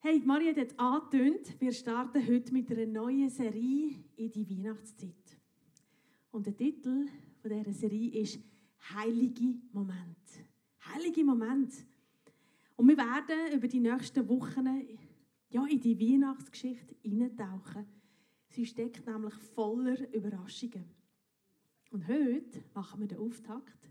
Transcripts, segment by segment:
Hey, Maria hat jetzt angetönt, wir starten heute mit einer neuen Serie in die Weihnachtszeit. Und der Titel von dieser Serie ist «Heilige Moment». Heilige Moment. Und wir werden über die nächsten Wochen in die Weihnachtsgeschichte eintauchen. Sie steckt nämlich voller Überraschungen. Und heute machen wir den Auftakt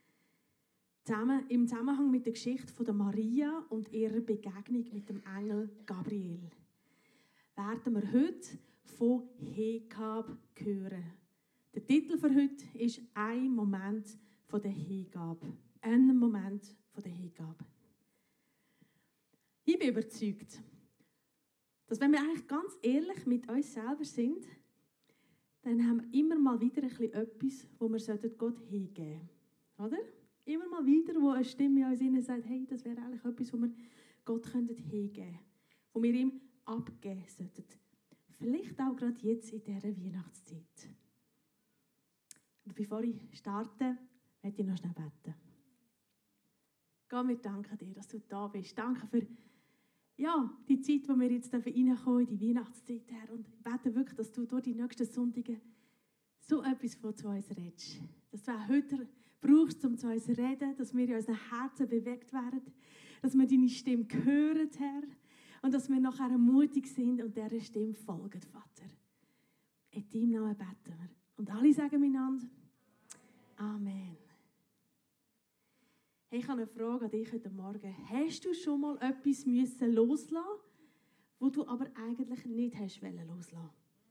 im Zusammenhang mit der Geschichte von der Maria und ihrer Begegnung mit dem Engel Gabriel. Werden wir heute von Hingabe hören. Der Titel für heute ist «Ein Moment von der Hingabe». Ein Moment von der Hingabe. Ich bin überzeugt, dass wenn wir eigentlich ganz ehrlich mit uns selber sind, dann haben wir immer mal wieder etwas, wo wir Gott hingeben sollten. Oder? Immer mal wieder, wo eine Stimme in uns innen sagt, hey, das wäre eigentlich etwas, wo wir Gott hingeben könnten. Wo wir ihm abgeben sollten. Vielleicht auch gerade jetzt in dieser Weihnachtszeit. Aber bevor ich starte, möchte ich noch schnell beten. Gott, wir danken dir, dass du da bist. Danke für die Zeit, wo wir jetzt reinkommen in die Weihnachtszeit, Herr. Und ich bete wirklich, dass du durch die nächsten Sonntage so etwas von zu uns redest. Dass du auch heute brauchst, um zu uns zu reden, dass wir in unseren Herzen bewegt werden, dass wir deine Stimme hören, Herr, und dass wir nachher mutig sind und dieser Stimme folgen, Vater. In deinem Namen beten wir. Und alle sagen miteinander, Amen. Hey, ich habe eine Frage an dich heute Morgen. Hast du schon mal etwas loslassen, wo du aber eigentlich nicht hast loslassen?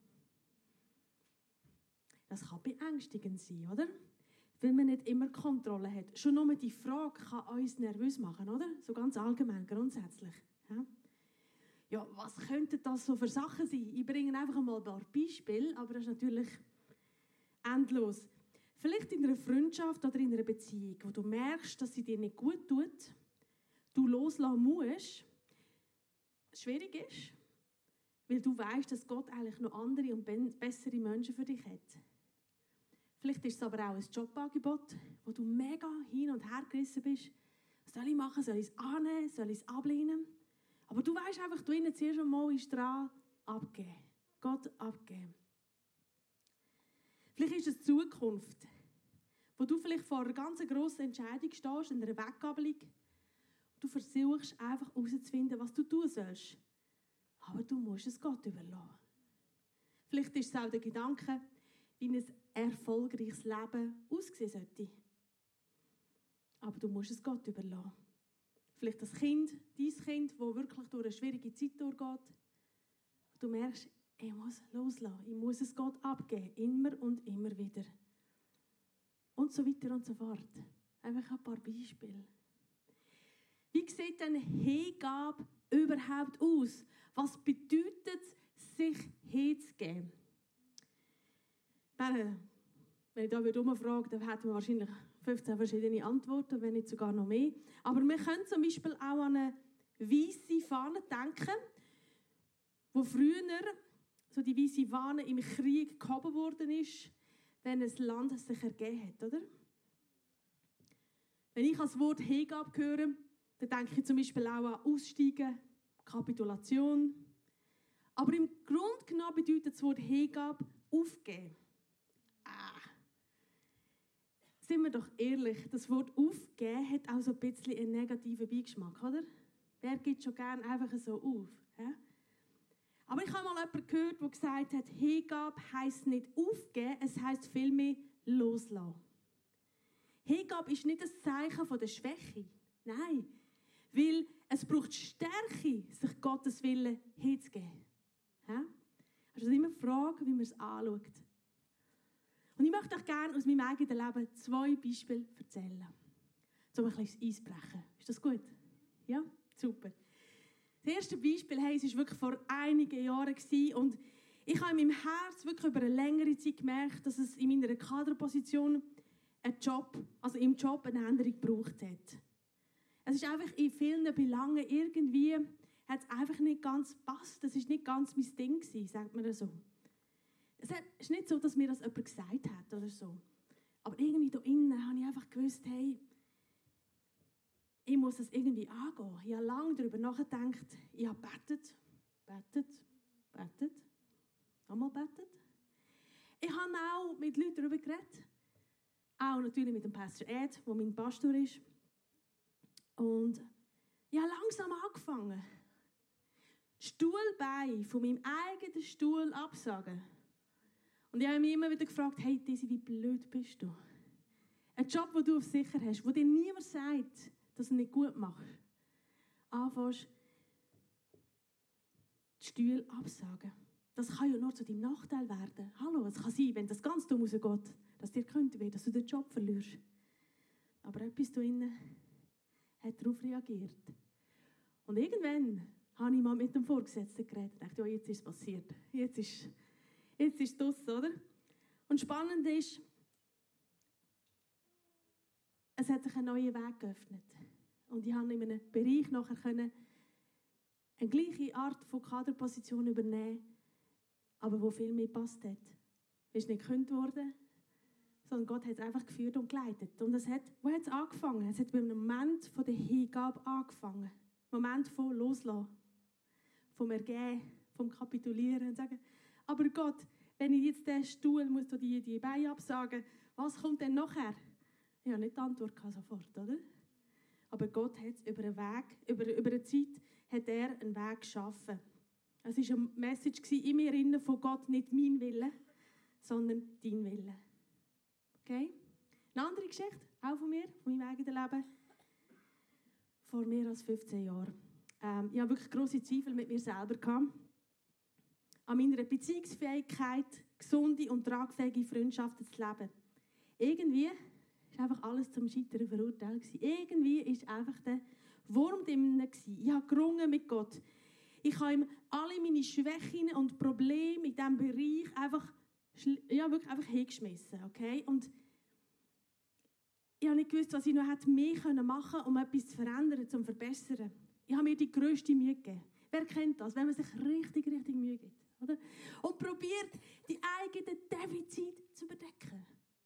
Das kann beängstigend sein, oder? Weil man nicht immer Kontrolle hat. Schon nur die Frage kann uns nervös machen, oder? So ganz allgemein, grundsätzlich. Ja, was könnten das so für Sachen sein? Ich bringe einfach mal ein paar Beispiele, aber das ist natürlich endlos. Vielleicht in einer Freundschaft oder in einer Beziehung, wo du merkst, dass sie dir nicht gut tut, du loslassen musst, schwierig ist, weil du weißt, dass Gott eigentlich noch andere und bessere Menschen für dich hat. Vielleicht ist es aber auch ein Jobangebot, wo du mega hin und her gerissen bist. Was soll ich machen? Soll ich es annehmen? Soll ich es ablehnen? Aber du weißt einfach, du innen zuerst einmal in Strahl abgeben. Gott abgeben. Vielleicht ist es die Zukunft, wo du vielleicht vor einer ganz grossen Entscheidung stehst, in einer Weggabelung. Du versuchst einfach herauszufinden, was du tun sollst. Aber du musst es Gott überlassen. Vielleicht ist es auch der Gedanke, wie ein erfolgreiches Leben aussehen sollte. Aber du musst es Gott überlassen. Vielleicht das Kind, dein Kind, das wirklich durch eine schwierige Zeit durchgeht. Du merkst, ich muss loslassen, ich muss es Gott abgeben, immer und immer wieder. Und so weiter und so fort. Einfach ein paar Beispiele. Wie sieht denn Hingabe überhaupt aus? Was bedeutet es, sich hinzugeben? Wenn ich da herumfrage, dann hätten wir wahrscheinlich 15 verschiedene Antworten, wenn nicht sogar noch mehr. Aber wir können zum Beispiel auch an eine weisse Fahne denken, wo früher so die weisse Fahne im Krieg gehoben worden ist, wenn ein Land sich ergeben hat, oder? Wenn ich das Wort Hingabe höre, dann denke ich zum Beispiel auch an Aussteigen, Kapitulation. Aber im Grunde genommen bedeutet das Wort Hingabe aufgeben. Sind wir doch ehrlich, das Wort aufgeben hat auch so ein bisschen einen negativen Beigeschmack, oder? Wer gibt schon gerne einfach so auf? Ja? Aber ich habe mal jemanden gehört, der gesagt hat, Hingabe heisst nicht aufgeben, es heisst vielmehr loslassen. Hingabe ist nicht ein Zeichen von der Schwäche. Nein, weil es braucht Stärke, sich Gottes Willen hinzugeben. Ja? Also immer die Frage, wie man es anschaut. Und ich möchte euch gerne aus meinem eigenen Leben 2 Beispiele erzählen. Um ein bisschen Eis zu brechen. Ist das gut? Ja? Super. Das erste Beispiel, es war wirklich vor einigen Jahren und ich habe in meinem Herz wirklich über eine längere Zeit gemerkt, dass es in meiner Kaderposition im Job eine Änderung gebraucht hat. Es ist einfach in vielen Belangen irgendwie, hat es einfach nicht ganz gepasst. Das war nicht ganz mein Ding gewesen, sagt man so. Es ist nicht so, dass mir das jemand gesagt hat oder so. Aber irgendwie da innen habe ich einfach gewusst, hey, ich muss das irgendwie angehen. Ich habe lange darüber nachgedacht. Ich habe betet, nochmal betet. Ich habe auch mit Leuten darüber geredet. Auch natürlich mit dem Pastor Ed, der mein Pastor ist. Und ich habe langsam angefangen, die Stuhlbeine von meinem eigenen Stuhl absagen. Und ich habe mich immer wieder gefragt, hey Desi, wie blöd bist du? Ein Job, den du auf sicher hast, wo dir niemand sagt, dass du nicht gut machst. Anfängst, die Stühle absagen. Das kann ja nur zu deinem Nachteil werden. Hallo, es kann sein, wenn das ganz dumm rausgeht, dass dir könnte werden, dass du den Job verlierst. Aber etwas da innen hat darauf reagiert. Und irgendwann habe ich mal mit dem Vorgesetzten geredet und dachte, ja, jetzt ist es passiert. Jetzt ist es draus, oder? Und spannend ist, es hat sich ein neuer Weg geöffnet. Und ich habe in einem Bereich nachher eine gleiche Art von Kaderposition übernehmen, aber wo viel mehr gepasst hat. Es ist nicht gekündigt worden, sondern Gott hat es einfach geführt und geleitet. Und wo hat es angefangen? Es hat beim Moment von der Hingabe angefangen. Moment von Loslassen, vom Ergeben, vom Kapitulieren und sagen, aber Gott, wenn ich jetzt den Stuhl muss die Beine absagen, was kommt denn nachher? Ich habe nicht die Antwort sofort, oder? Aber Gott hat über einen Weg, über eine Zeit, hat er einen Weg geschaffen. Es war eine Message in mir von Gott, nicht mein Wille, sondern dein Wille. Okay? Eine andere Geschichte, auch von mir, von meinem eigenen Leben. Vor mehr als 15 Jahren. Ich hatte wirklich grosse Zweifel mit mir selber. An meiner Beziehungsfähigkeit, gesunde und tragfähige Freundschaften zu leben. Irgendwie war einfach alles zum Scheitern verurteilt. Irgendwie war einfach der Wurm drin. Ich habe gerungen mit Gott. Ich habe ihm alle meine Schwächen und Probleme in diesem Bereich wirklich einfach hingeschmissen. Okay? Und ich habe nicht gewusst, was ich noch mehr machen konnte, um etwas zu verändern, zu verbessern. Ich habe mir die grösste Mühe gegeben. Wer kennt das, wenn man sich richtig, richtig Mühe gibt? Oder? Und probiert, die eigenen Defizite zu überdecken.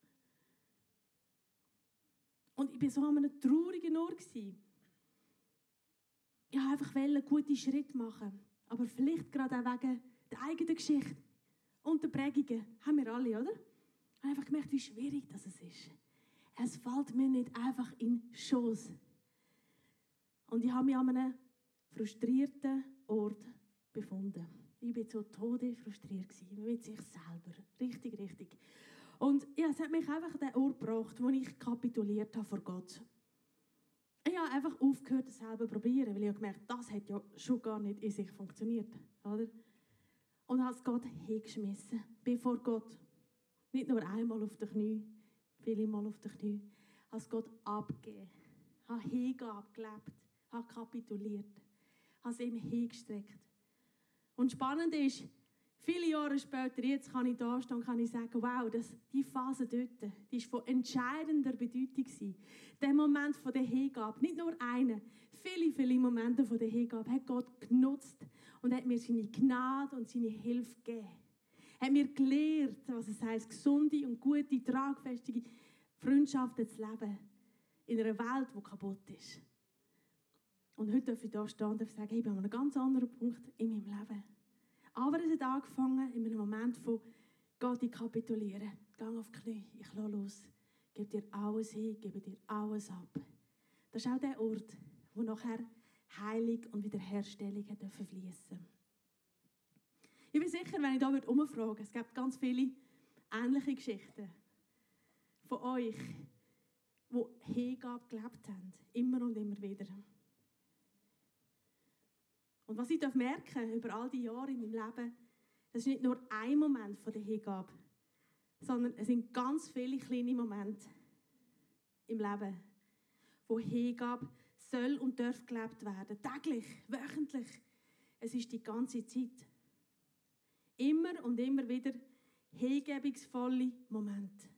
Und ich war so an einem traurigen Ort. Ich wollte einfach einen guten Schritt machen. Aber vielleicht gerade auch wegen der eigenen Geschichte und der Prägungen. Haben wir alle, oder? Ich habe einfach gemerkt, wie schwierig das ist. Es fällt mir nicht einfach in den Schoss. Und ich habe mich an einem frustrierten Ort befunden. Ich war so todesfrustriert mit sich selber. Richtig, richtig. Und ja, es hat mich einfach an den Ort gebracht, wo ich kapituliert habe vor Gott. Ich habe einfach aufgehört, das selber zu probieren, weil ich habe gemerkt, das hat ja schon gar nicht in sich funktioniert. Oder? Und habe es Gott hingeschmissen. Bin vor Gott. Nicht nur einmal auf den Knie, viele Mal auf den Knie. Habe es Gott abgegeben. Habe Hingabe gelebt. Habe kapituliert. Habe es ihm hingestreckt. Und spannend ist, viele Jahre später, jetzt kann ich da stehen und kann ich sagen, wow, die Phase dort, die war von entscheidender Bedeutung. Der Moment von der Hingabe, nicht nur einer, viele, viele Momente von der Hingabe hat Gott genutzt und hat mir seine Gnade und seine Hilfe gegeben. Hat mir gelehrt, was es heisst, gesunde und gute, tragfestige Freundschaften zu leben in einer Welt, die kaputt ist. Und heute darf ich da stehen und sagen, hey, ich bin an einem ganz anderen Punkt in meinem Leben. Aber es hat angefangen in einem Moment von Gott, ich kapituliere. Geh auf die Knie, ich lasse los. Gebe dir alles hin, gebe dir alles ab. Das ist auch der Ort, wo nachher Heilung und Wiederherstellung fließen durfte. Ich bin sicher, wenn ich da umfrage würde, es gibt ganz viele ähnliche Geschichten von euch, die Hingabe gelebt haben. Immer und immer wieder. Und was ich merken über all die Jahre in meinem Leben, das ist nicht nur ein Moment von der Hingabe, sondern es sind ganz viele kleine Momente im Leben, wo Hingabe soll und darf gelebt werden. Täglich, wöchentlich. Es ist die ganze Zeit. Immer und immer wieder hingebungsvolle Momente.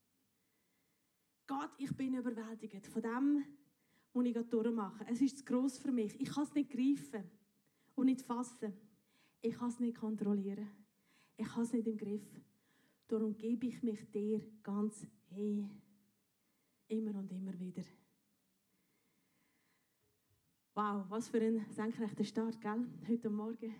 Gott, ich bin überwältigt von dem, was ich gerade durchmache. Es ist zu gross für mich. Ich kann es nicht greifen und nicht fassen. Ich kann es nicht kontrollieren. Ich habe es nicht im Griff. Darum gebe ich mich dir ganz hin. Immer und immer wieder. Wow, was für ein senkrechter Start, gell? Heute Morgen.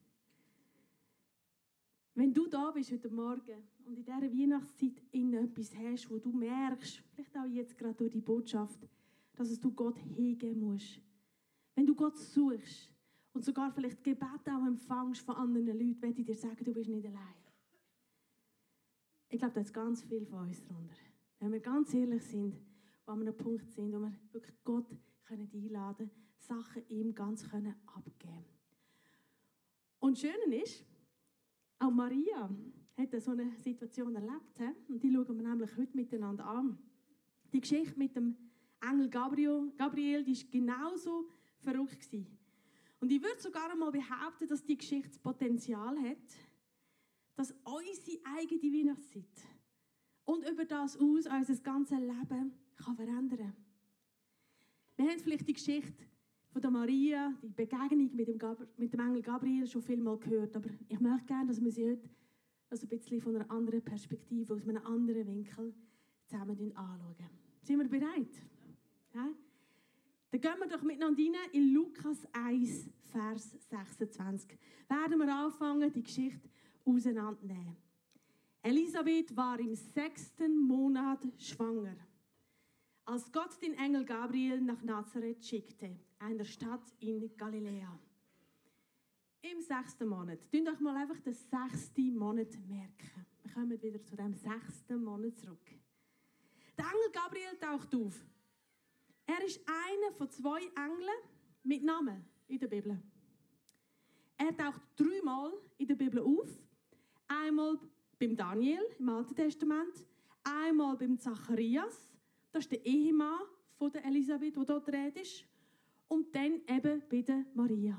Wenn du da bist heute Morgen und in dieser Weihnachtszeit etwas hast, wo du merkst, vielleicht auch jetzt gerade durch die Botschaft, dass es du Gott hegen musst. Wenn du Gott suchst und sogar vielleicht Gebet auch empfängst von anderen Leuten, werde ich dir sagen, du bist nicht allein. Ich glaube, da ist ganz viel von uns drunter. Wenn wir ganz ehrlich sind, wo wir an einem Punkt sind, wo wir wirklich Gott einladen können, Sachen ihm ganz abgeben. Und das Schöne ist, auch Maria hat so eine Situation erlebt. Und die schauen wir nämlich heute miteinander an. Die Geschichte mit dem Engel Gabriel, die war genauso verrückt gewesen. Und ich würde sogar einmal behaupten, dass die Geschichte das Potenzial hat, dass unsere eigene Weihnachtszeit und über das aus unser ganzes Leben kann verändern. Wir haben vielleicht die Geschichte von der Maria, die Begegnung mit dem Engel Gabriel schon viel mal gehört, aber ich möchte gerne, dass wir sie heute also ein bisschen von einer anderen Perspektive, aus einem anderen Winkel zusammen anschauen. Sind wir bereit? Ja? Dann gehen wir doch miteinander rein in Lukas 1, Vers 26. Werden wir anfangen, die Geschichte auseinandernehmen. Elisabeth war im 6. Monat schwanger, als Gott den Engel Gabriel nach Nazareth schickte, einer Stadt in Galiläa. Im 6. Monat. Tun euch mal einfach den 6. Monat merken. Wir kommen wieder zu dem 6. Monat zurück. Der Engel Gabriel taucht auf. Er ist einer von 2 Engeln mit Namen in der Bibel. Er taucht 3-mal in der Bibel auf. Einmal beim Daniel im Alten Testament, einmal beim Zacharias, das ist der Ehemann von der Elisabeth, der dort redet ist, und dann eben bei der Maria.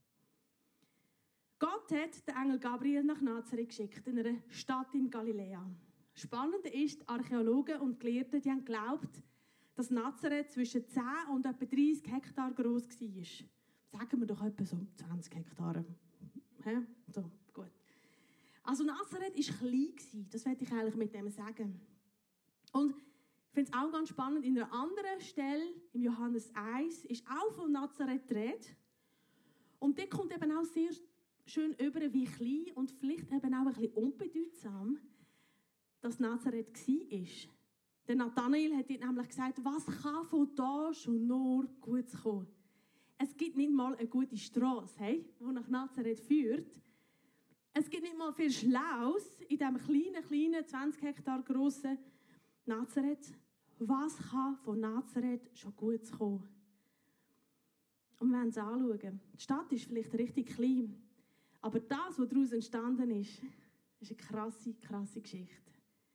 Gott hat den Engel Gabriel nach Nazareth geschickt, in einer Stadt in Galiläa. Spannend ist, Archäologen und Gelehrte die haben geglaubt, dass Nazareth zwischen 10 und etwa 30 Hektar groß war. Sagen wir doch etwa so 20 Hektar. So, gut. Also Nazareth war klein, das wollte ich eigentlich mit dem sagen. Und ich finde es auch ganz spannend, in einer anderen Stelle, im Johannes 1, ist auch von Nazareth die Rede. Und dort kommt eben auch sehr schön über, wie klein und vielleicht eben auch ein bisschen unbedeutsam, dass Nazareth war. Der Nathanael hat nämlich gesagt, was kann von da schon nur gut kommen? Es gibt nicht mal eine gute Strasse, die nach Nazareth führt. Es gibt nicht mal viel Schlaues in diesem kleinen, 20 Hektar grossen Nazareth. Was kann von Nazareth schon gut kommen? Und wir wollen es anschauen. Die Stadt ist vielleicht richtig klein, aber das, was daraus entstanden ist eine krasse Geschichte.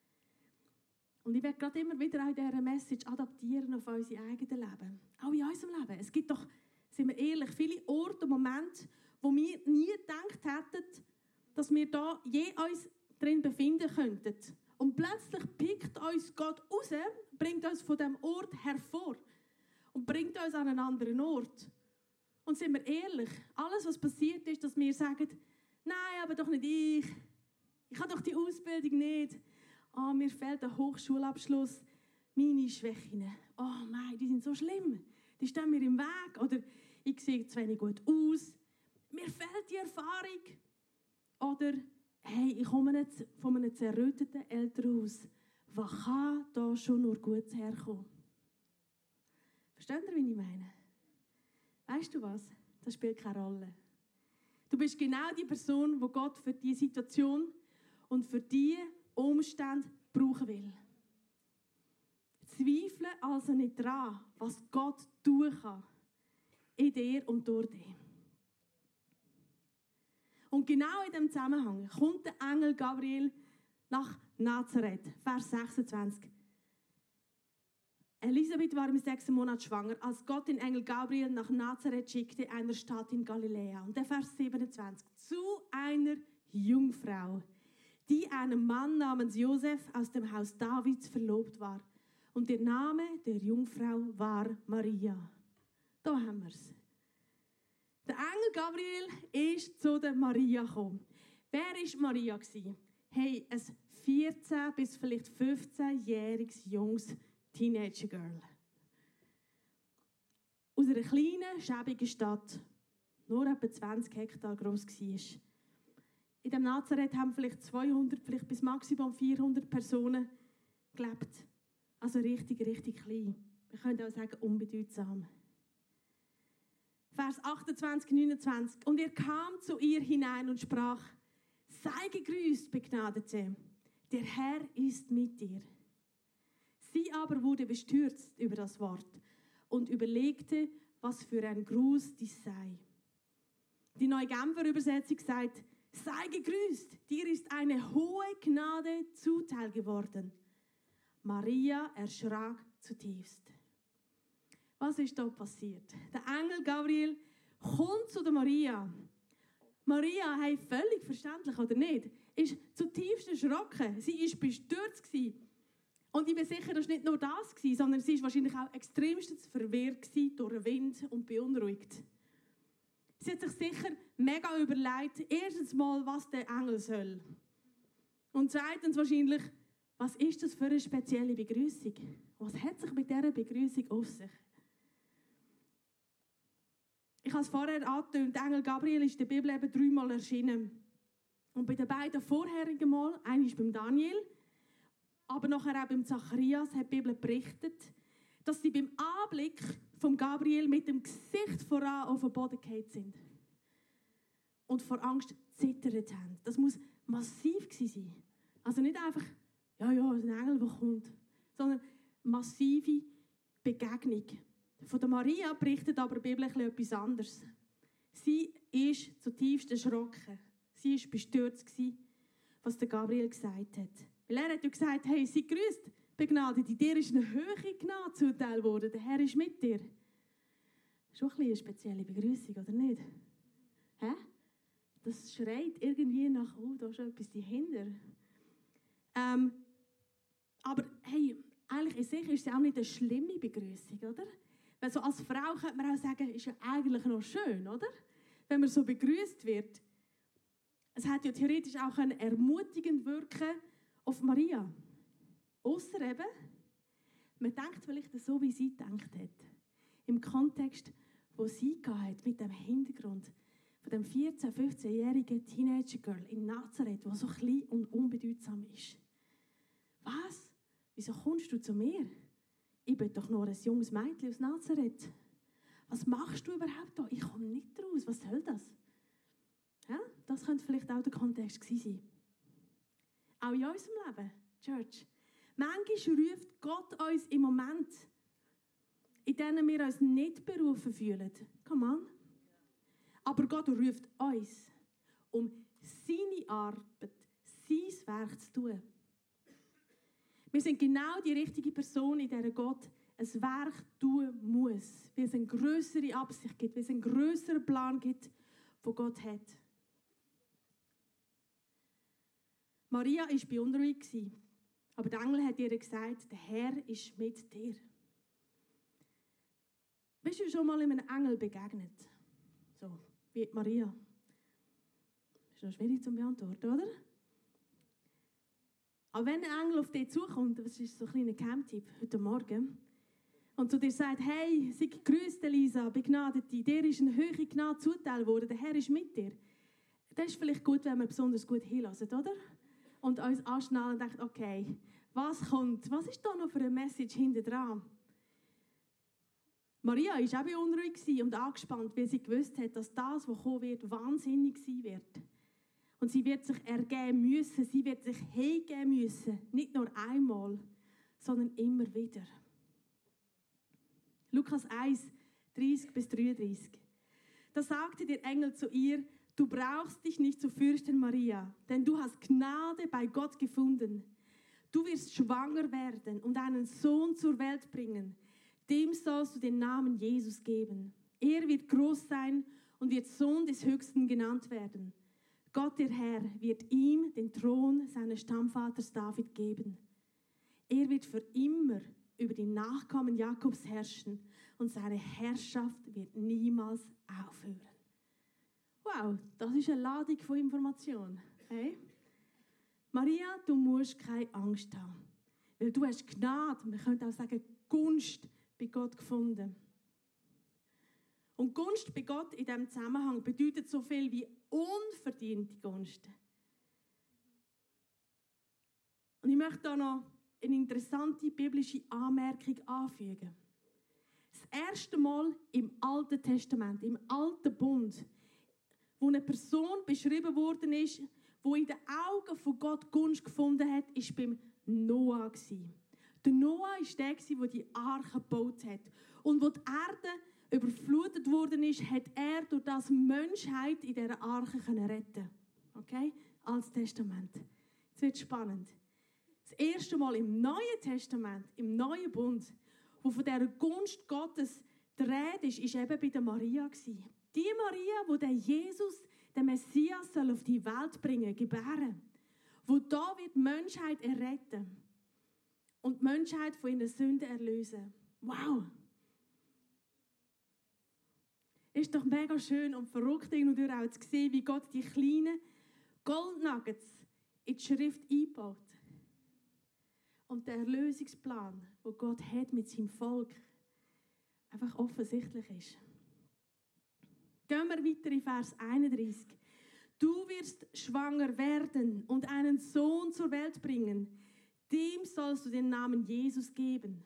Und ich werde gerade immer wieder auch diese Message adaptieren auf unser eigenes Leben. Auch in unserem Leben. Es gibt doch, sind wir ehrlich, viele Orte und Momente, wo wir nie gedacht hätten, dass wir da je uns drin befinden könnten. Und plötzlich pickt uns Gott raus, bringt uns von diesem Ort hervor und bringt uns an einen anderen Ort. Und sind wir ehrlich, alles, was passiert ist, dass wir sagen, nein, aber doch nicht ich. Ich habe doch die Ausbildung nicht. Mir fehlt der Hochschulabschluss. Meine Schwächen. Oh nein, die sind so schlimm. Die stehen mir im Weg. Oder ich sehe zu wenig gut aus. Mir fehlt die Erfahrung. Oder hey, ich komme nicht von einem zerrütteten Elternhaus. Was kann da schon nur Gutes herkommen? Versteht ihr, wie ich meine? Weißt du was? Das spielt keine Rolle. Du bist genau die Person, die Gott für diese Situation und für diese Umstände brauchen will. Zweifle also nicht daran, was Gott tun kann. In dir und durch dich. Und genau in diesem Zusammenhang kommt der Engel Gabriel nach Nazareth, Vers 26. Elisabeth war im 6. Monat schwanger, als Gott den Engel Gabriel nach Nazareth schickte, einer Stadt in Galiläa. Und der Vers 27. Zu einer Jungfrau, die einem Mann namens Josef aus dem Haus Davids verlobt war. Und der Name der Jungfrau war Maria. Da haben wir es. Der Engel Gabriel ist zu der Maria gekommen. Wer war Maria? Hey, ein 14- bis vielleicht 15-jähriges junges Teenager-Girl. aus einer kleinen, schäbigen Stadt, nur etwa 20 Hektar gross war. In dem Nazareth haben vielleicht 200, vielleicht bis maximum 400 Personen gelebt. Also richtig, richtig klein. Wir können auch sagen, unbedeutsam. Vers 28, 29. Und er kam zu ihr hinein und sprach: Sei gegrüßt, Begnadete, der Herr ist mit dir. Sie aber wurde bestürzt über das Wort und überlegte, was für ein Gruß dies sei. Die Neue Genfer Übersetzung sagt: Sei gegrüßt, dir ist eine hohe Gnade zuteil geworden. Maria erschrak zutiefst. Was ist da passiert? Der Engel Gabriel kommt zu der Maria. Maria, hey, völlig verständlich, oder nicht, ist zutiefst erschrocken. Sie war bestürzt. Und ich bin sicher, das war nicht nur das, sondern sie war wahrscheinlich auch extremstens verwirrt durch den Wind und beunruhigt. Sie hat sich sicher mega überlegt, erstens mal, was der Engel soll. Und zweitens wahrscheinlich, was ist das für eine spezielle Begrüßung? Was hat sich mit dieser Begrüßung auf sich? Ich habe es vorher angetönt, der Engel Gabriel ist in der Bibel eben 3-mal erschienen. Und bei den beiden vorherigen Mal, einmal beim Daniel, aber nachher auch beim Zacharias, hat die Bibel berichtet, dass sie beim Anblick von Gabriel mit dem Gesicht voran auf den Boden gefallen sind. Und vor Angst zittert haben. Das muss massiv gewesen sein. Also nicht einfach, ja, ein Engel, der kommt, sondern massive Begegnung. Von der Maria berichtet aber die Bibel etwas anderes. Sie ist zutiefst erschrocken. Sie war bestürzt, was der Gabriel gesagt hat. Weil er hat ja gesagt, hey, sei grüßt, Begnadete, dir ist eine hohe Gnade zuteil worden, der Herr ist mit dir. Schon ein bisschen eine spezielle Begrüßung, oder nicht? Hä? Das schreit irgendwie nach, da ist schon etwas dahinter. Aber hey, eigentlich in sich ist es auch nicht eine schlimme Begrüßung, oder? Weil so als Frau könnte man auch sagen, ist ja eigentlich noch schön, oder? Wenn man so begrüßt wird. Es hätte ja theoretisch auch ermutigend wirken auf Maria. Ausser eben, man denkt vielleicht so, wie sie gedacht hat. Im Kontext, wo sie hatte, mit dem Hintergrund von dem 14-, 15-jährigen Teenager-Girl in Nazareth, die so klein und unbedeutsam ist. Was? Wieso kommst du zu mir? Ich bin doch nur ein junges Mädchen aus Nazareth. Was machst du überhaupt da? Ich komme nicht raus. Was soll das? Ja, das könnte vielleicht auch der Kontext gewesen sein. Auch in unserem Leben, Church. Manchmal ruft Gott uns im Moment, in denen wir uns nicht berufen fühlen. Come on. Aber Gott ruft uns, um seine Arbeit, sein Werk zu tun. Wir sind genau die richtige Person, in der Gott ein Werk tun muss. Weil es eine grössere Absicht gibt, weil es einen grösseren Plan gibt, den Gott hat. Maria war beunruhigt, aber der Engel hat ihr gesagt, der Herr ist mit dir. Bist du schon mal einem Engel begegnet? So, wie Maria. Das ist noch schwierig zu beantworten, oder? Aber wenn ein Engel auf dich zukommt, das ist so ein kleiner Geheimtipp heute Morgen, und zu dir sagt, hey, sei gegrüßt, Elisa, Begnadete, dir ist eine hohe Gnade zuteil worden, der Herr ist mit dir. Das ist vielleicht gut, wenn wir besonders gut hinhören, oder? Und uns anschnallen und denken, okay, was kommt? Was ist da noch für eine Message hinten dran? Maria war auch beunruhigt und angespannt, weil sie gewusst hat, dass das, was kommen wird, wahnsinnig sein wird. Und sie wird sich ergeben müssen, sie wird sich hingeben müssen. Nicht nur einmal, sondern immer wieder. Lukas 1, 30-33. Da sagte der Engel zu ihr, du brauchst dich nicht zu fürchten, Maria, denn du hast Gnade bei Gott gefunden. Du wirst schwanger werden und einen Sohn zur Welt bringen. Dem sollst du den Namen Jesus geben. Er wird groß sein und wird Sohn des Höchsten genannt werden. Gott, der Herr, wird ihm den Thron seines Stammvaters David geben. Er wird für immer über die Nachkommen Jakobs herrschen und seine Herrschaft wird niemals aufhören. Wow, das ist eine Ladung von Information. Hey? Maria, du musst keine Angst haben, weil du hast Gnade, man könnte auch sagen Gunst bei Gott gefunden. Und Gunst bei Gott in diesem Zusammenhang bedeutet so viel wie unverdiente Gunst. Und ich möchte da noch eine interessante biblische Anmerkung anfügen. Das erste Mal im Alten Testament, im Alten Bund, wo eine Person beschrieben worden ist, die in den Augen von Gott Gunst gefunden hat, war beim Noah. Der Noah war der, der die Arche gebaut hat. Und wo die Erde überflutet worden ist, hat er durch das Menschheit in dieser Arche retten. Okay? Als Testament. Jetzt wird es spannend. Das erste Mal im Neuen Testament, im Neuen Bund, wo von dieser Gunst Gottes die Rede ist, war eben bei der Maria. Die Maria, die den Jesus, den Messias, auf die Welt bringen, gebären. Wo da wird die Menschheit erretten und die Menschheit von ihren Sünden erlösen. Wow! Ist doch mega schön und verrückt irgendwie auch zu sehen, wie Gott die kleinen Goldnuggets in die Schrift einbaut. Und der Erlösungsplan, den Gott hat mit seinem Volk, einfach offensichtlich ist. Gehen wir weiter in Vers 31. Du wirst schwanger werden und einen Sohn zur Welt bringen. Dem sollst du den Namen Jesus geben.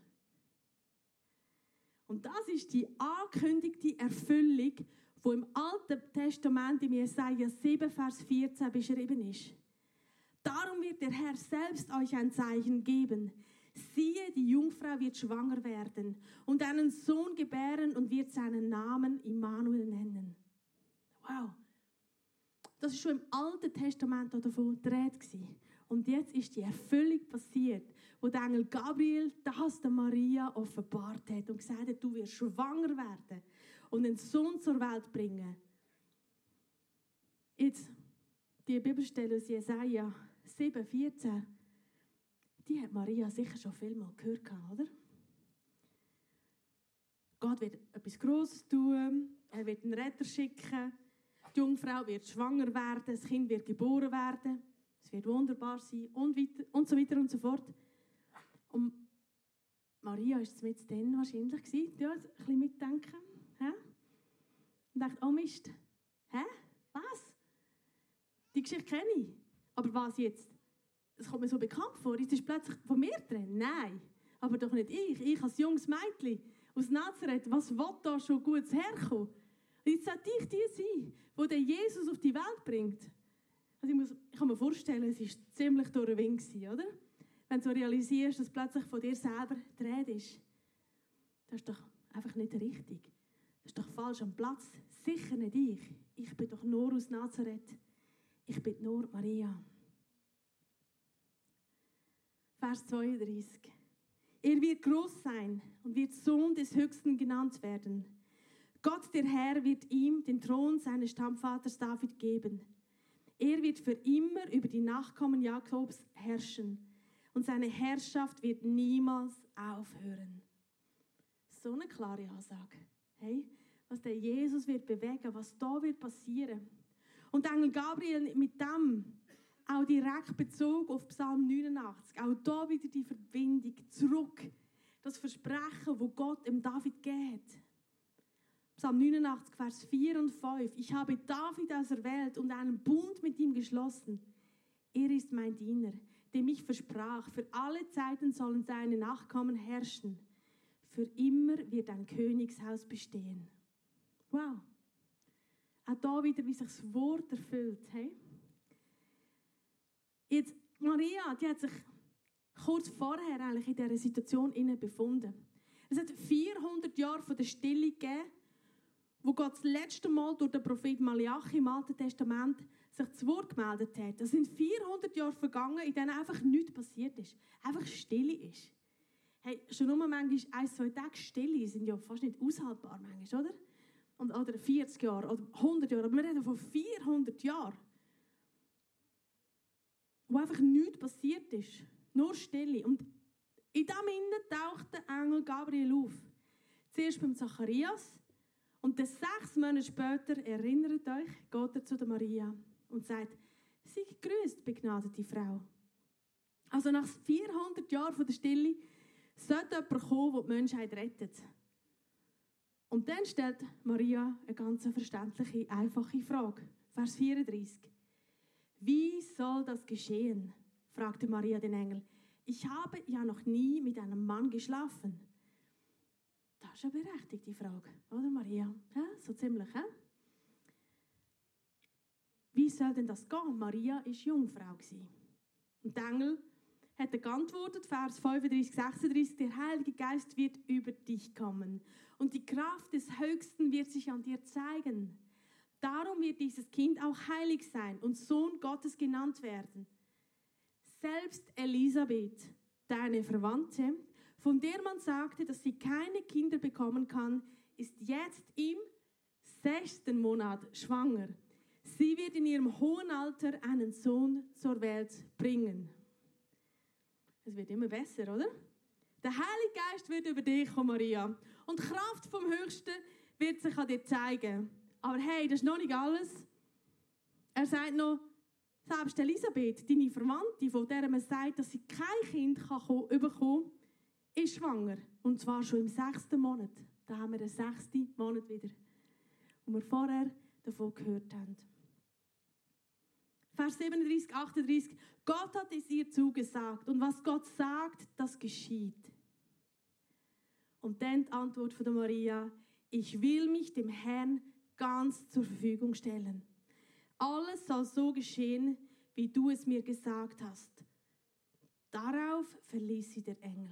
Und das ist die angekündigte Erfüllung, die im Alten Testament im Jesaja 7, Vers 14 beschrieben ist. Darum wird der Herr selbst euch ein Zeichen geben. Siehe, die Jungfrau wird schwanger werden und einen Sohn gebären und wird seinen Namen Immanuel nennen. Wow. Das ist schon im Alten Testament davon die Rede gewesen. Und jetzt ist die Erfüllung passiert, wo der Engel Gabriel das der Maria offenbart hat und gesagt hat, du wirst schwanger werden und einen Sohn zur Welt bringen. Jetzt, die Bibelstelle aus Jesaja 7,14, die hat Maria sicher schon viel mal gehört, oder? Gott wird etwas Grosses tun, er wird einen Retter schicken, die Jungfrau wird schwanger werden, das Kind wird geboren werden, es wird wunderbar sein und so weiter und so fort. Und Maria war es mit dann wahrscheinlich gewesen, ja, ein bisschen mitdenken. Hä? Und dachte, oh Mist, hä? Was? Die Geschichte kenne ich. Aber was jetzt? Es kommt mir so bekannt vor, jetzt ist plötzlich von mir drin. Nein, aber doch nicht ich. Ich als junges Mädchen aus Nazareth, was will da schon Gutes herkommen? Und jetzt sollte ich die sein, die den Jesus auf die Welt bringt. Also ich kann mir vorstellen, es war ziemlich durch den Wind, oder? Wenn du so realisierst, dass plötzlich von dir selber die Rede ist. Das ist doch einfach nicht richtig. Das ist doch falsch am Platz. Sicher nicht ich. Ich bin doch nur aus Nazareth. Ich bin nur Maria. Vers 32. Er wird groß sein und wird Sohn des Höchsten genannt werden. Gott, der Herr, wird ihm den Thron seines Stammvaters David geben. Er wird für immer über die Nachkommen Jakobs herrschen und seine Herrschaft wird niemals aufhören. So eine klare Ansage. Hey, was der Jesus wird bewegen, was da wird passieren. Und Engel Gabriel mit dem auch direkt bezogen auf Psalm 89. Auch da wieder die Verbindung zurück. Das Versprechen, das Gott dem David gegeben hat. Psalm 89, Vers 4 und 5. Ich habe David auserwählt und einen Bund mit ihm geschlossen. Er ist mein Diener, dem ich versprach, für alle Zeiten sollen seine Nachkommen herrschen. Für immer wird ein Königshaus bestehen. Wow. Auch da wieder, wie sich das Wort erfüllt. Hey? Jetzt, Maria, die hat sich kurz vorher eigentlich in dieser Situation befunden. Es hat 400 Jahre von der Stille gegeben, wo Gott das letzte Mal durch den Prophet Malachi im Alten Testament sich zu Wort gemeldet hat. Es sind 400 Jahre vergangen, in denen einfach nichts passiert ist. Einfach Stille ist. Hey, schon nur manchmal 1-2 Tage Stille sind ja fast nicht aushaltbar, manchmal, oder? Oder 40 Jahre oder 100 Jahre. Aber wir reden von 400 Jahren. Wo einfach nichts passiert ist. Nur Stille. Und in diesem Innen taucht der Engel Gabriel auf. Zuerst beim Zacharias. Und 6 Monate später, erinnert euch, geht er zu der Maria und sagt, sei gegrüßt, begnadete Frau. Also nach 400 Jahren von der Stille sollte jemand kommen, der die Menschheit rettet. Und dann stellt Maria eine ganz verständliche, einfache Frage. Vers 34. Wie soll das geschehen? Fragte Maria den Engel. Ich habe ja noch nie mit einem Mann geschlafen. Das ist eine berechtigte Frage, oder Maria? Ja, so ziemlich, hä? Wie soll denn das gehen? Maria war Jungfrau. Und der Engel hat geantwortet, Vers 35, 36, der Heilige Geist wird über dich kommen und die Kraft des Höchsten wird sich an dir zeigen. Darum wird dieses Kind auch heilig sein und Sohn Gottes genannt werden. Selbst Elisabeth, deine Verwandte, von der man sagte, dass sie keine Kinder bekommen kann, ist jetzt im 6. Monat schwanger. Sie wird in ihrem hohen Alter einen Sohn zur Welt bringen. Es wird immer besser, oder? Der Heilige Geist wird über dich kommen, Maria. Und die Kraft vom Höchsten wird sich an dir zeigen. Aber hey, das ist noch nicht alles. Er sagt noch, selbst Elisabeth, deine Verwandte, von der man sagt, dass sie kein Kind bekommen kann, ist schwanger. Und zwar schon im 6. Monat. Da haben wir den 6. Monat wieder. Und wir vorher davon gehört haben. Vers 37, 38. Gott hat es ihr zugesagt. Und was Gott sagt, das geschieht. Und dann die Antwort von der Maria. Ich will mich dem Herrn ganz zur Verfügung stellen. Alles soll so geschehen, wie du es mir gesagt hast. Darauf verließ sie der Engel.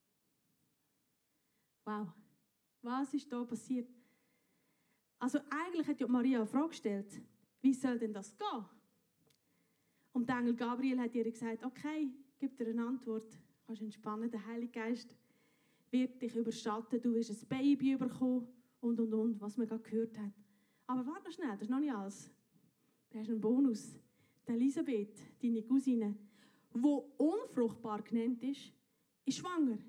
Wow, was ist da passiert? Also eigentlich hat ja Maria eine Frage gestellt. Wie soll denn das gehen? Und der Engel Gabriel hat ihr gesagt, okay, gib dir eine Antwort. Du kannst entspannen, der Heilige Geist wird dich überschatten, du wirst ein Baby bekommen und, was wir gerade gehört haben. Aber warte noch schnell, das ist noch nicht alles. Da ist ein Bonus. Die Elisabeth, deine Cousine, die unfruchtbar genannt ist schwanger.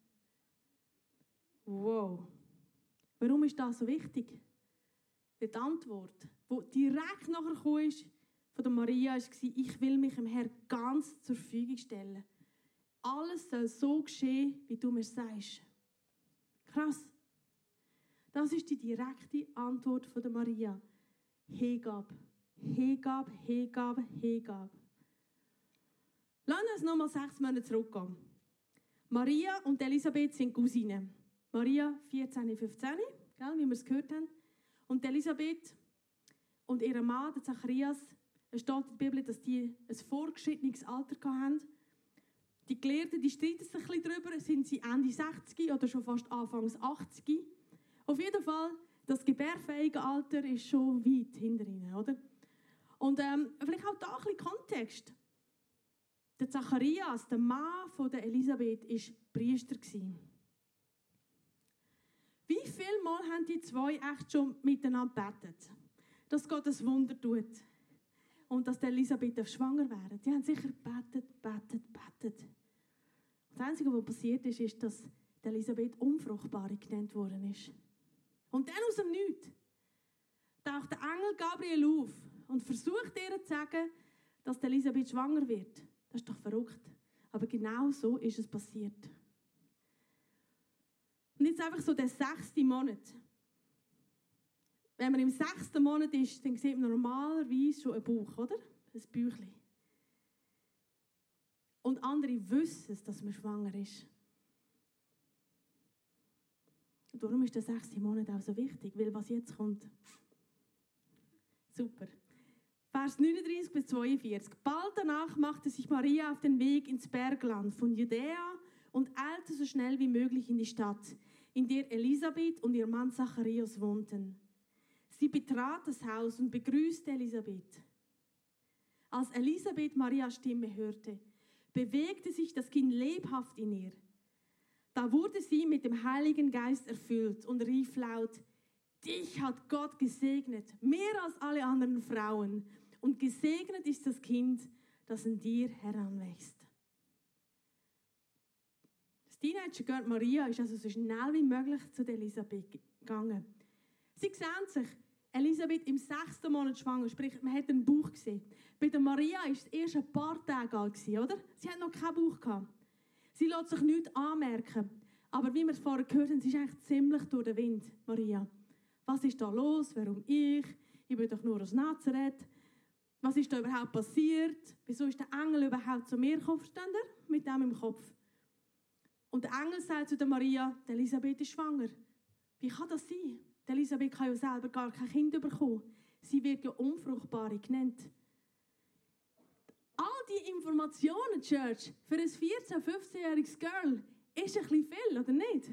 Wow. Warum ist das so wichtig? Die Antwort, die direkt nachher gekommen ist, von der Maria, war, ich will mich dem Herrn ganz zur Verfügung stellen. Alles soll so geschehen, wie du mir sagst. Krass. Das ist die direkte Antwort von der Maria. Hingabe. Hingabe, Hingabe, Hingabe. Lass uns nochmal 6 Monate zurückgehen. Maria und Elisabeth sind Cousinen. Maria 14, 15, gell, wie wir es gehört haben. Und Elisabeth und ihr Mann, der Zacharias, es steht in der Bibel, dass die ein vorgeschrittenes Alter hatten. Die Gelehrten, die streiten sich ein bisschen darüber, sind sie Ende 60 oder schon fast Anfangs 80. Auf jeden Fall, das gebärfähige Alter ist schon weit hinter ihnen, oder? Und vielleicht auch da ein bisschen Kontext. Der Zacharias, der Mann von der Elisabeth, war Priester. Wie viel Mal haben die zwei echt schon miteinander gebetet, dass Gott ein Wunder tut und dass Elisabeth schwanger wäre? Die haben sicher gebetet. Das Einzige, was passiert ist, ist, dass Elisabeth Unfruchtbare genannt worden ist. Und dann aus dem Nichts taucht der Engel Gabriel auf und versucht ihr zu sagen, dass Elisabeth schwanger wird. Das ist doch verrückt. Aber genau so ist es passiert. Und jetzt einfach so der 6. Monat. Wenn man im 6. Monat ist, dann sieht man normalerweise schon einen Bauch, oder? Ein Bäuchlein. Und andere wissen es, dass man schwanger ist. Und darum ist der 6. Monat auch so wichtig, weil was jetzt kommt. Super. Vers 39 bis 42. Bald danach machte sich Maria auf den Weg ins Bergland von Judäa und eilte so schnell wie möglich in die Stadt, in der Elisabeth und ihr Mann Zacharias wohnten. Sie betrat das Haus und begrüßte Elisabeth. Als Elisabeth Marias Stimme hörte, bewegte sich das Kind lebhaft in ihr. Da wurde sie mit dem Heiligen Geist erfüllt und rief laut, dich hat Gott gesegnet, mehr als alle anderen Frauen, und gesegnet ist das Kind, das in dir heranwächst. Das Teenager-Girl Maria ist also so schnell wie möglich zu Elisabeth gegangen. Sie sehen sich, Elisabeth im 6. Monat schwanger, sprich, man hat den Bauch gesehen. Bei der Maria war es erst ein paar Tage alt, oder? Sie hat noch keinen Bauch gehabt. Sie lässt sich nichts anmerken. Aber wie wir es vorher gehört haben, sie ist eigentlich ziemlich durch den Wind, Maria. Was ist da los? Warum ich? Ich bin doch nur aus Nazareth. Was ist da überhaupt passiert? Wieso ist der Engel überhaupt zu mir gekommen? Versteht ihr? Mit dem im Kopf. Und der Engel sagt zu der Maria, die Elisabeth ist schwanger. Wie kann das sein? Die Elisabeth kann ja selber gar kein Kind bekommen. Sie wird ja Unfruchtbare genannt. All die Informationen, Church, für ein 14-, 15-jähriges Girl, ist ein bisschen viel, oder nicht?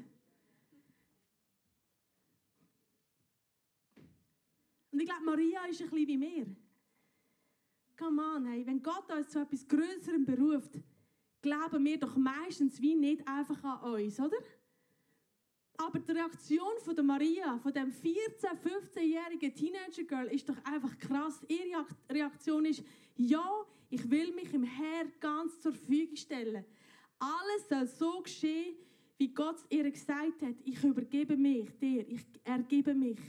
Und ich glaube, Maria ist ein bisschen wie wir. Come on, hey, wenn Gott uns zu etwas Größerem beruft, glauben wir doch meistens wie nicht einfach an uns, oder? Aber die Reaktion von der Maria, von dem 14-, 15-jährigen Teenager-Girl, ist doch einfach krass. Ihre Reaktion ist, ja, ich will mich im Herrn ganz zur Verfügung stellen. Alles soll so geschehen, wie Gott es ihr gesagt hat. Ich übergebe mich dir, ich ergebe mich.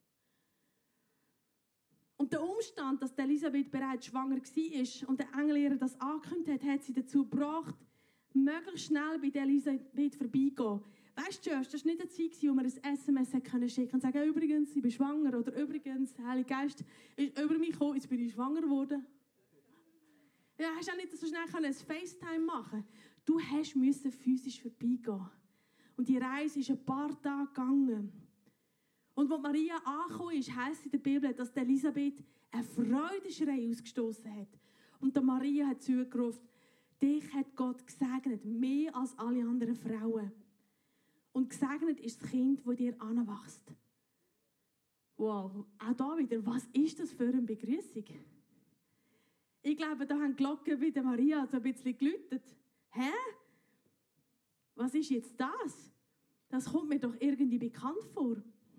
Und der Umstand, dass Elisabeth bereits schwanger war und der Engel ihr das angekündigt hat, hat sie dazu gebracht, möglichst schnell bei Elisabeth vorbeigehen. Weißt du, das war nicht eine Zeit, wo man ein SMS schicken konnte und sagen, übrigens, ich bin schwanger, oder übrigens, der Heilige Geist ist über mich gekommen, jetzt bin ich schwanger geworden. Ja, hast du auch nicht so schnell ein FaceTime machen. Du musst physisch vorbeigehen. Und die Reise ist ein paar Tage gegangen. Und als Maria angekommen ist, heisst in der Bibel, dass Elisabeth einen Freudenschrei ausgestoßen hat. Und der Maria hat zugerufen, dich hat Gott gesegnet, mehr als alle anderen Frauen. Und gesegnet ist das Kind, das dir anwächst. Wow, auch da wieder, was ist das für eine Begrüßung? Ich glaube, da haben die Glocken bei der Maria so ein bisschen geläutet. Hä? Was ist jetzt das? Das kommt mir doch irgendwie bekannt vor.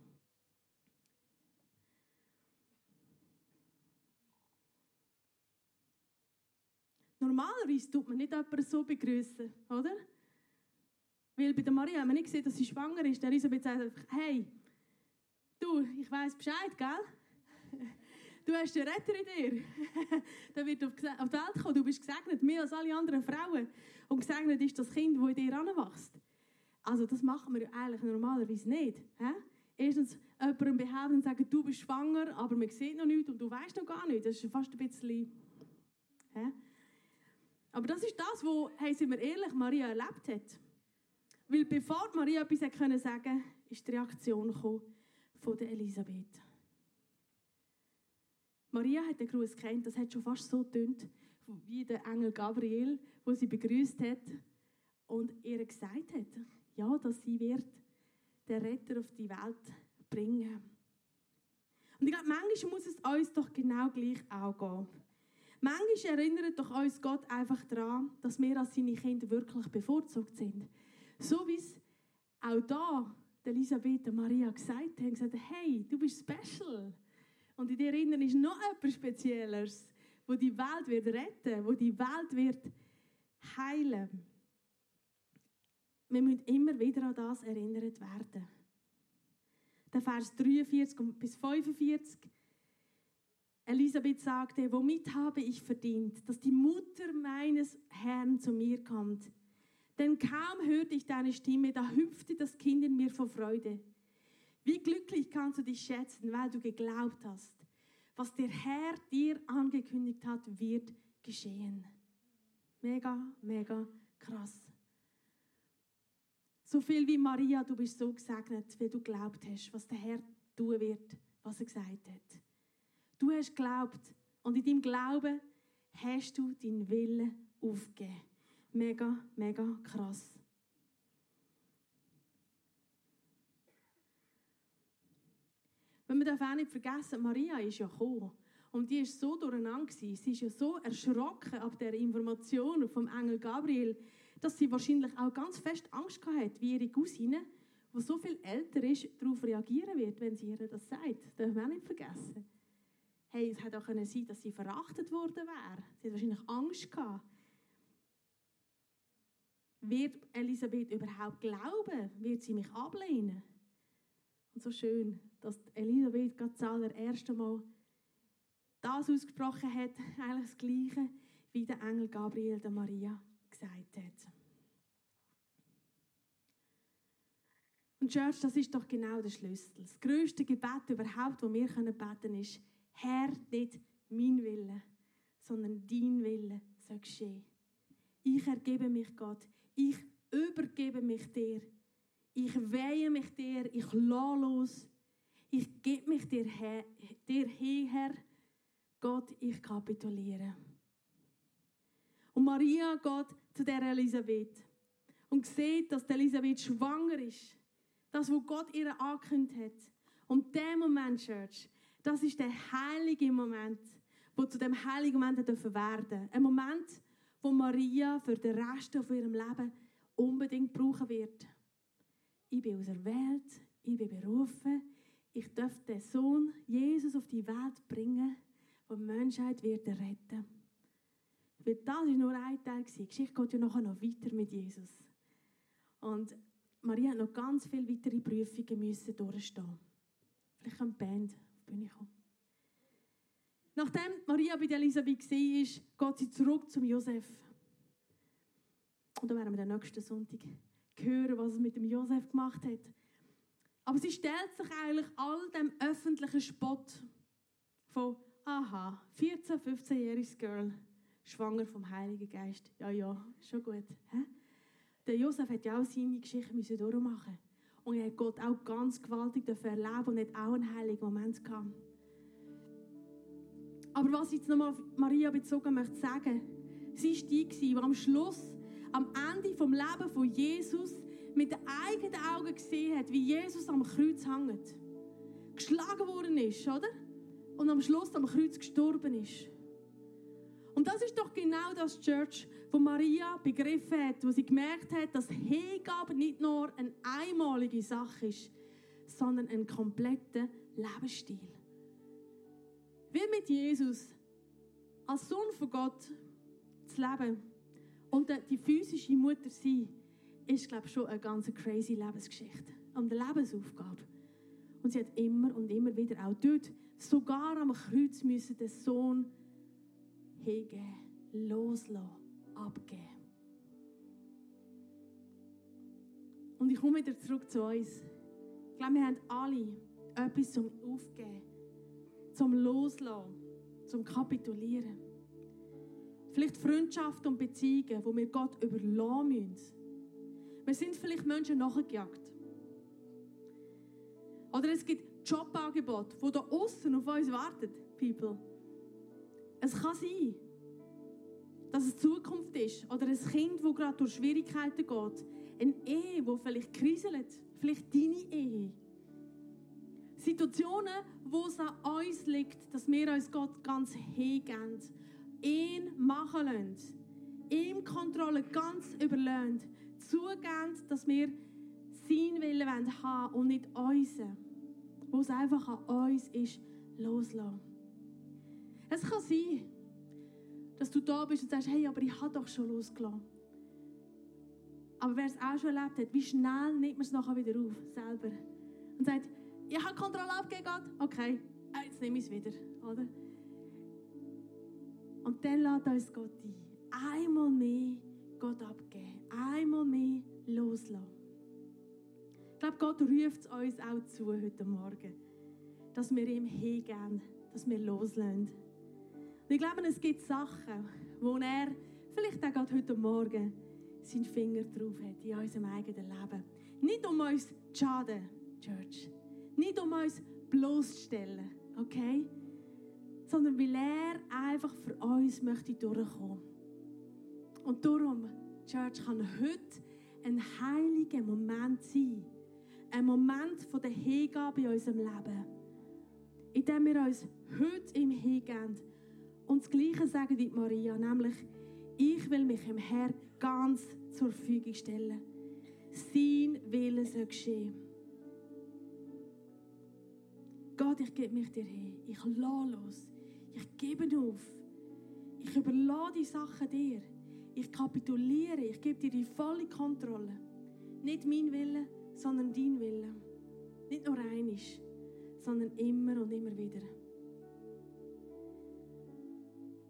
Normalerweise tut man nicht jemanden so begrüßen, oder? Weil bei der Maria haben wir nicht gesehen, dass sie schwanger ist. Der Elisabeth sagt einfach, hey, du, ich weiss Bescheid, gell? Du hast den Retter in dir. Der wird auf die Welt kommen. Du bist gesegnet, mehr als alle anderen Frauen. Und gesegnet ist das Kind, das in dir heranwächst. Also das machen wir eigentlich normalerweise nicht. He? Erstens jemandem behaupten und sagen, du bist schwanger, aber man sieht noch nichts und du weißt noch gar nichts. Das ist fast ein bisschen... He? Aber das ist das, was, hey, sind wir ehrlich, Maria erlebt hat. Weil bevor Maria etwas sagen konnte, ist die Reaktion von der Elisabeth. Maria hat den Gruß gekannt, das hat schon fast so getönt, wie der Engel Gabriel, wo sie begrüßt hat und ihr gesagt hat, ja, dass sie wird den Retter auf die Welt bringen. Und ich glaube, manchmal muss es uns doch genau gleich auch gehen. Manchmal erinnert doch uns Gott einfach daran, dass wir als seine Kinder wirklich bevorzugt sind. So wie es auch da Elisabeth und Maria gesagt haben, hey, du bist special. Und in dir innen ist noch etwas Spezielles, wo die Welt wird retten, wo die Welt wird heilen. Wir müssen immer wieder an das erinnert werden. Der Vers 43 bis 45. Elisabeth sagte, womit habe ich verdient, dass die Mutter meines Herrn zu mir kommt? Denn kaum hörte ich deine Stimme, da hüpfte das Kind in mir vor Freude. Wie glücklich kannst du dich schätzen, weil du geglaubt hast. Was der Herr dir angekündigt hat, wird geschehen. Mega, mega krass. So viel wie Maria, du bist so gesegnet, weil du geglaubt hast, was der Herr tun wird, was er gesagt hat. Du hast geglaubt und in deinem Glauben hast du deinen Willen aufgegeben. Mega, mega krass. Wir dürfen auch nicht vergessen, Maria ist ja gekommen. Und die war so durcheinander. Sie ist ja so erschrocken ab der Information vom Engel Gabriel, dass sie wahrscheinlich auch ganz fest Angst hatte, wie ihre Cousine, die so viel älter ist, darauf reagieren wird, wenn sie ihr das sagt. Das dürfen wir auch nicht vergessen. Hey, es hätte auch sein können, dass sie verachtet worden wäre. Sie hat wahrscheinlich Angst gehabt. Wird Elisabeth überhaupt glauben? Wird sie mich ablehnen? Und so schön, dass Elisabeth gerade das allererste Mal das ausgesprochen hat, eigentlich das Gleiche, wie der Engel Gabriel der Maria gesagt hat. Und Church, das ist doch genau der Schlüssel. Das grösste Gebet überhaupt, das wir beten können, ist: Herr, nicht mein Wille, sondern dein Wille soll geschehen. Ich ergebe mich, Gott. Ich übergebe mich dir. Ich weihe mich dir. Ich lasse los. Ich gebe mich dir hin, Herr. Gott, ich kapituliere. Und Maria geht zu der Elisabeth und sieht, dass Elisabeth schwanger ist. Das, was Gott ihr angekündigt hat. Und der Moment, Church, das ist der heilige Moment, der zu dem heiligen Moment werden darf. Ein Moment, wo Maria für den Rest von ihrem Leben unbedingt brauchen wird. Ich bin auserwählt, ich bin berufen, ich darf den Sohn Jesus auf die Welt bringen, der die Menschheit wird retten. Weil das war nur ein Teil. Die Geschichte geht ja nachher noch weiter mit Jesus. Und Maria hat noch ganz viele weitere Prüfungen müssen durchstehen. Vielleicht kann die Band auf die Bühne kommen. Nachdem Maria bei Elisabeth war, geht sie zurück zum Josef. Und da werden wir den nächsten Sonntag hören, was es mit dem Josef gemacht hat. Aber sie stellt sich eigentlich all dem öffentlichen Spott von, 14-, 15-jähriges Girl, schwanger vom Heiligen Geist. Ja, schon gut. Hä? Der Josef hat ja auch seine Geschichte durchmachen. Und er hat Gott auch ganz gewaltig erleben und hat auch einen heiligen Moment gehabt. Aber was ich jetzt nochmal auf Maria bezogen möchte sagen, sie war die, die am Schluss, am Ende vom Leben von Jesus, mit den eigenen Augen gesehen hat, wie Jesus am Kreuz hängt. Geschlagen worden ist, oder? Und am Schluss am Kreuz gestorben ist. Und das ist doch genau das, Church, wo Maria begriffen hat, wo sie gemerkt hat, dass Hingabe nicht nur eine einmalige Sache ist, sondern ein kompletter Lebensstil. Wie mit Jesus als Sohn von Gott zu leben und die physische Mutter sein, ist, glaube ich, schon eine ganz crazy Lebensgeschichte. Und eine Lebensaufgabe. Und sie hat immer und immer wieder auch dort, sogar am Kreuz, müssen den Sohn hingeben, loslassen, abgeben. Und ich komme wieder zurück zu uns. Ich glaube, wir haben alle etwas zum Aufgeben, zum Loslassen, zum Kapitulieren. Vielleicht Freundschaften und Beziehungen, die wir Gott überlassen müssen. Wir sind vielleicht Menschen nachgejagt. Oder es gibt Jobangebote, die da aussen auf uns warten, people. Es kann sein, dass es Zukunft ist. Oder ein Kind, das gerade durch Schwierigkeiten geht. Eine Ehe, die vielleicht kriselt. Vielleicht deine Ehe. Situationen, wo es an uns liegt, dass wir uns Gott ganz hingeben. Ihn machen lassen. Ihm Kontrolle ganz überlassen. Zugeben, dass wir sein Willen haben und nicht unseren. Wo es einfach an uns ist, loslassen. Es kann sein, dass du da bist und sagst, hey, aber ich habe doch schon losgelassen. Aber wer es auch schon erlebt hat, wie schnell nimmt man es nachher wieder auf, selber. Und sagt, ich habe Kontrolle abgegeben, Gott. Okay, jetzt nehme ich es wieder, oder? Und dann lädt uns Gott ein. Einmal mehr Gott abgeben. Einmal mehr loslassen. Ich glaube, Gott ruft uns auch zu heute Morgen, dass wir ihm hingeben, dass wir loslassen. Und ich glaube, es gibt Sachen, wo er vielleicht auch gerade heute Morgen seinen Finger drauf hat in unserem eigenen Leben. Nicht um uns zu schaden, Church. Nicht um uns bloßzustellen, okay? Sondern weil er einfach für uns möchte durchkommen. Und darum, Church, kann heute ein heiliger Moment sein. Ein Moment von der Hingabe in unserem Leben. In dem wir uns heute ihm hingeben. Und das Gleiche sagen die Maria, nämlich, ich will mich dem Herrn ganz zur Verfügung stellen. Sein Wille soll geschehen. Gott, ich gebe mich dir hin. Ich lasse los. Ich gebe auf. Ich überlasse die Sachen dir. Ich kapituliere. Ich gebe dir die volle Kontrolle. Nicht mein Wille, sondern dein Wille. Nicht nur einmal, sondern immer und immer wieder.